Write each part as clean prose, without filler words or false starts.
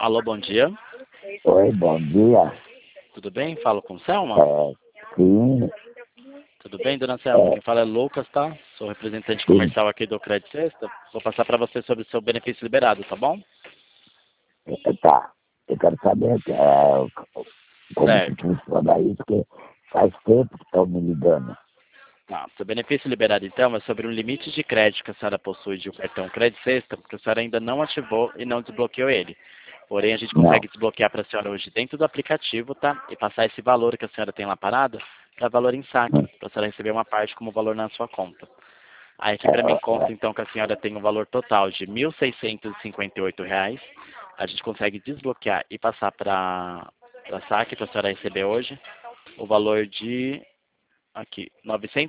Alô, bom dia. Oi, bom dia. Tudo bem? Falo com Selma? Sim, Tudo bem, dona Selma? Quem fala é Lucas, tá? Sou representante comercial aqui do Credit Sexta. Vou passar para você sobre o seu benefício liberado, tá bom? tá. Eu quero saber como que Certo. funciona isso, porque faz tempo que estão me ligando. Tá. Seu benefício liberado, então, é sobre um limite de crédito que a senhora possui de um cartão Credit Sexta, porque a senhora ainda não ativou e não desbloqueou ele. Porém, a gente Não, consegue desbloquear para a senhora hoje dentro do aplicativo, tá? E passar esse valor que a senhora tem lá parado para valor em saque, para a senhora receber uma parte como valor na sua conta. Aí aqui para mim consta então que a senhora tem um valor total de R$ 1.658. A gente consegue desbloquear e passar para saque para a senhora receber hoje o valor de aqui R$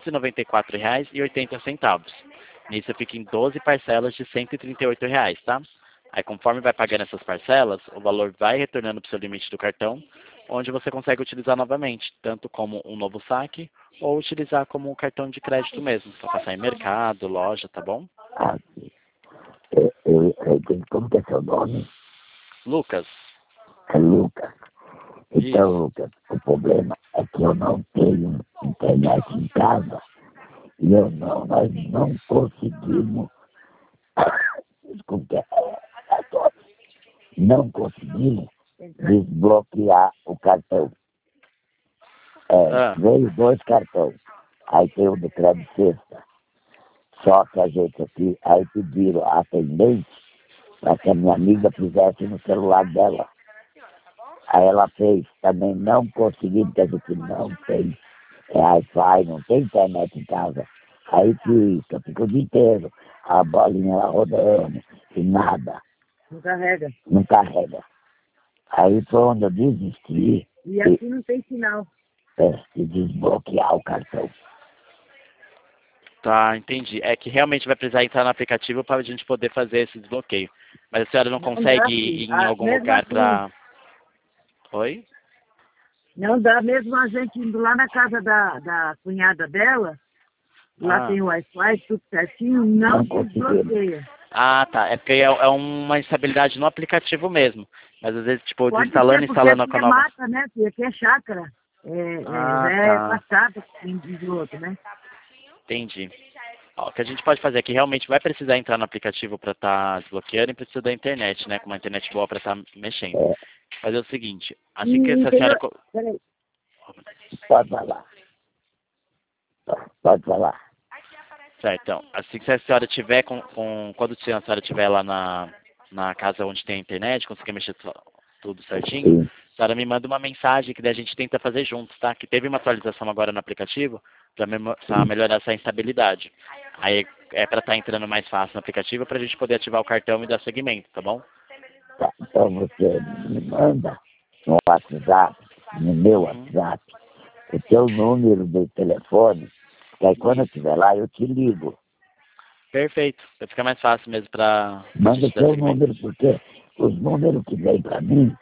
994,80. Nisso fica em 12 parcelas de R$ 138, tá? Aí conforme vai pagando essas parcelas, o valor vai retornando para o seu limite do cartão, onde você consegue utilizar novamente, tanto como um novo saque ou utilizar como um cartão de crédito mesmo, para passar em mercado, loja, tá bom? assim, como que é seu nome? Lucas, É Lucas. Então, isso. Lucas, o problema é que eu não tenho internet em casa e nós não conseguimos, desculpe, não conseguimos desbloquear o cartão. Ah, Veio 2 cartões. Aí tem o do crédito sexta. Só que a gente aqui, aí pediram a atendente para que a minha amiga fizesse no celular dela. Aí ela fez, também não consegui, porque a gente não tem Wi-Fi, não tem internet em casa. Aí fica o dia inteiro, a bolinha lá rodando e nada. Não carrega. Não carrega. Aí foi onde eu desisti E aqui não tem sinal. de desbloquear o cartão. tá, entendi. É que realmente vai precisar entrar no aplicativo para a gente poder fazer esse desbloqueio. Mas a senhora não Não dá, consegue ir filho. em algum Mesmo lugar assim, para... Oi? não dá. Mesmo a gente indo lá na casa da cunhada dela, lá Ah. tem o Wi-Fi, tudo certinho, não desbloqueia. Ah, tá. É porque é uma instabilidade no aplicativo mesmo. Mas às vezes, tipo, Pode desinstalando ser, e porque instalando aqui com a é nova. mata, né, filho? Aqui é chácara. Ah, Já é tá. passado um do outro, né? Entendi. Ó, o que a gente pode fazer aqui, realmente vai precisar entrar no aplicativo para estar desbloqueando e precisa da internet, né? Com uma internet boa para estar mexendo. Fazer o seguinte, assim que E essa tem... senhora... Peraí. Pode falar. Pode falar. Certo, então, assim que a senhora tiver quando a senhora estiver lá na casa onde tem a internet, conseguir mexer tudo certinho, Sim. a senhora me manda uma mensagem que daí a gente tenta fazer juntos, tá? Que teve uma atualização agora no aplicativo para melhorar essa instabilidade. Aí é para estar entrando mais fácil no aplicativo para a gente poder ativar o cartão e dar seguimento, tá bom? Tá, então você me manda no WhatsApp, no meu Uhum. WhatsApp, o teu número de telefone, que aí quando eu Isso. estiver lá eu te ligo. Perfeito. Vai ficar mais fácil mesmo para a Manda o gente dar seu seguimento. número, porque os números que vem para mim,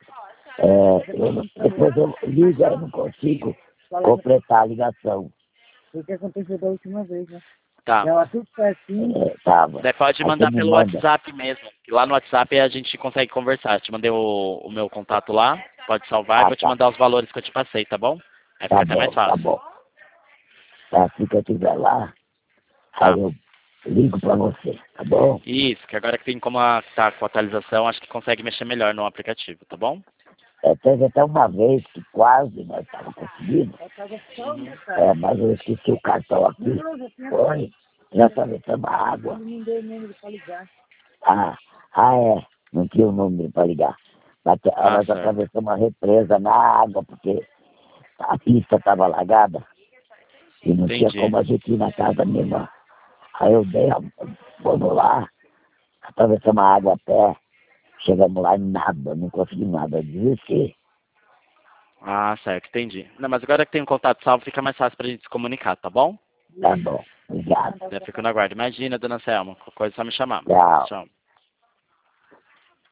depois eu ligo e não consigo completar a ligação. O que aconteceu da última vez, né? Tá. Dava tudo certinho. Tava. Daí pode Aí você mandar me pelo manda. WhatsApp mesmo. Que lá no WhatsApp a gente consegue conversar. Te mandei o meu contato lá, pode salvar e Ah, vou te tá. mandar os valores que eu te passei, tá bom? Aí fica Tá até mais bom, tá fácil. bom. Tá, assim que eu estiver lá, aí Tá. eu ligo para você, tá bom? Isso, que agora que tem como tá com a atualização, acho que consegue mexer melhor no aplicativo, tá bom? Teve até uma vez que quase nós estávamos conseguindo, Uhum. mas eu esqueci o cartão aqui. Foi, já atravessamos a água. Não deu número para ligar. É, não tinha o número para ligar. Ah, Nós certo. atravessamos a represa na água, porque a pista estava alagada e não tinha Entendi. como a gente ir na casa mesmo. Aí fomos lá, atravessamos a água a pé, chegamos lá e nada, não conseguimos nada, desisti. Ah, certo, entendi. Não, mas agora que tem um contato salvo, fica mais fácil pra gente se comunicar, tá bom? Tá bom, obrigado. Já fico na guarda. Imagina, dona Selma, qualquer coisa é só me chamar. Tchau. Tchau.